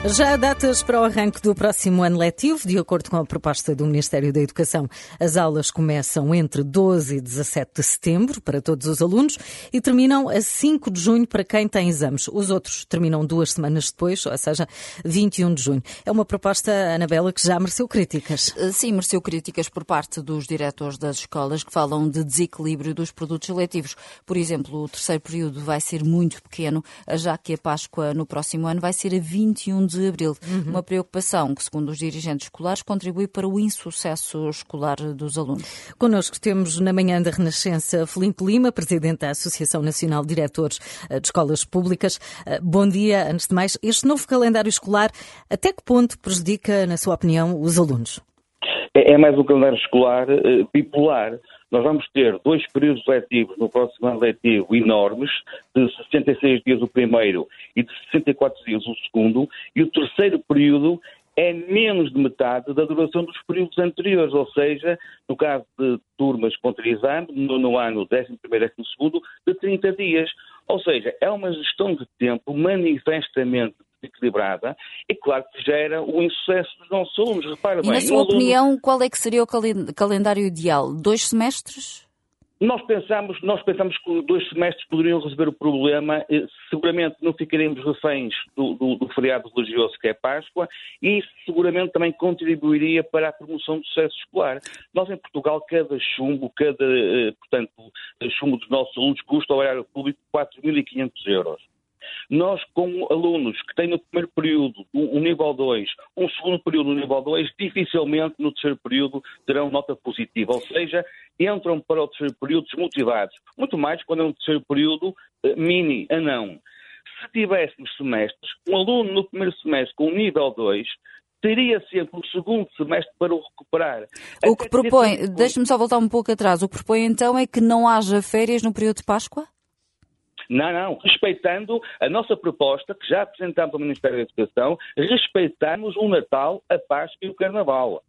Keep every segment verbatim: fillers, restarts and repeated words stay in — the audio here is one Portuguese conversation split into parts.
Já há datas para o arranque do próximo ano letivo. De acordo com a proposta do Ministério da Educação, as aulas começam entre doze e dezassete de setembro para todos os alunos e terminam a cinco de junho para quem tem exames. Os outros terminam duas semanas depois, ou seja, vinte e um de junho. É uma proposta, Anabela, que já mereceu críticas. Sim, mereceu críticas por parte dos diretores das escolas que falam de desequilíbrio dos produtos letivos. Por exemplo, o terceiro período vai ser muito pequeno, já que a Páscoa no próximo ano vai ser a vinte e um de abril. Uhum. Uma preocupação que, segundo os dirigentes escolares, contribui para o insucesso escolar dos alunos. Connosco temos na manhã da Renascença Filipe Lima, presidente da Associação Nacional de Diretores de Escolas Públicas. Bom dia. Antes de mais, este novo calendário escolar, até que ponto prejudica, na sua opinião, os alunos? É mais um calendário escolar uh, bipolar. Nós vamos ter dois períodos letivos no próximo ano letivo enormes, de sessenta e seis dias o primeiro e de sessenta e quatro dias o segundo, e o terceiro período é menos de metade da duração dos períodos anteriores, ou seja, no caso de turmas contra exame, no, no ano décimo primeiro e décimo segundo, de trinta dias. Ou seja, é uma gestão de tempo manifestamente equilibrada e, claro, que gera o insucesso dos nossos alunos. Repara bem, e na sua aluno... opinião, qual é que seria o calendário ideal? Dois semestres? Nós pensamos, nós pensamos que dois semestres poderiam resolver o problema, seguramente não ficaremos reféns do, do, do feriado religioso que é Páscoa e isso seguramente também contribuiria para a promoção do sucesso escolar. Nós em Portugal, cada chumbo, cada, portanto, chumbo dos nossos alunos custa ao erário público quatro mil e quinhentos euros. Nós, com alunos que têm no primeiro período um, um nível dois, um segundo período no nível dois, dificilmente no terceiro período terão nota positiva, ou seja, entram para o terceiro período desmotivados, muito mais quando é um terceiro período uh, mini, anão. Se tivéssemos semestres, um aluno no primeiro semestre com um nível dois teria sempre o segundo semestre para o recuperar. O que propõe, deixe-me só voltar um pouco atrás, o que propõe então é que não haja férias no período de Páscoa? Não, não, respeitando a nossa proposta, que já apresentámos ao Ministério da Educação, respeitamos o Natal, a Páscoa e o Carnaval.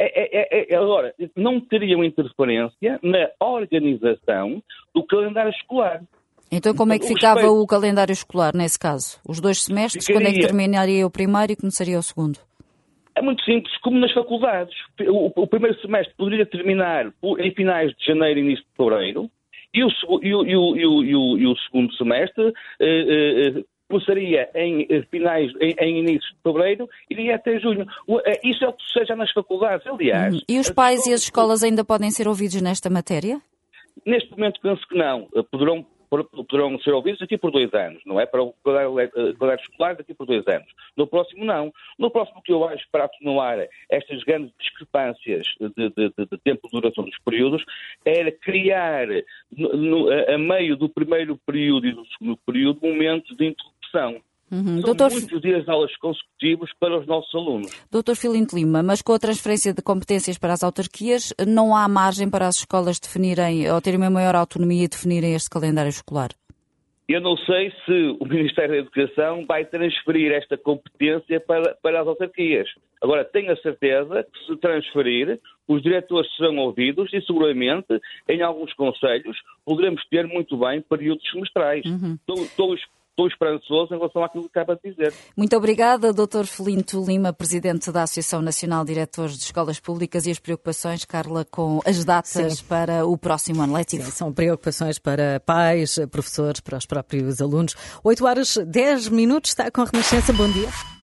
É, é, é, agora, não teriam interferência na organização do calendário escolar. Então como é que ficava o, o calendário escolar nesse caso? Os dois semestres, ficaria... quando é que terminaria o primeiro e começaria o segundo? É muito simples, como nas faculdades. O, o primeiro semestre poderia terminar em finais de janeiro e início de fevereiro, E o, e, o, e, o, e, o, e o segundo semestre eh, eh, começaria em finais, em, em início de fevereiro e iria até junho. Isso é o que seja nas faculdades, aliás. Uhum. E os pais e as escolas ainda podem ser ouvidos nesta matéria? Neste momento penso que não. Poderão, poderão ser ouvidos daqui por dois anos, não é? Para o calendário escolar daqui por dois anos. No próximo não. No próximo, que eu acho, para atenuar estas grandes discrepâncias de, de, de, de tempo de duração dos períodos, era criar, no, no, a meio do primeiro período e do segundo período, momentos de interrupção. Uhum. São Doutor... muitos dias de aulas consecutivos para os nossos alunos. doutor Filipe Lima, mas com a transferência de competências para as autarquias, não há margem para as escolas definirem, ou terem uma maior autonomia e definirem este calendário escolar? Eu não sei se o Ministério da Educação vai transferir esta competência para, para as autarquias. Agora, tenho a certeza que, se transferir, os diretores serão ouvidos e, seguramente, em alguns conselhos, poderemos ter muito bem períodos semestrais. Uhum. Estou, estou Estou esperançoso em relação àquilo que acaba de dizer. Muito obrigada, doutor Filipe Lima, presidente da Associação Nacional de Diretores de Escolas Públicas. E as preocupações, Carla, com as datas Sim. para o próximo ano letivo? Sim, são preocupações para pais, professores, para os próprios alunos. oito horas, dez minutos, está com a Renascença. Bom dia.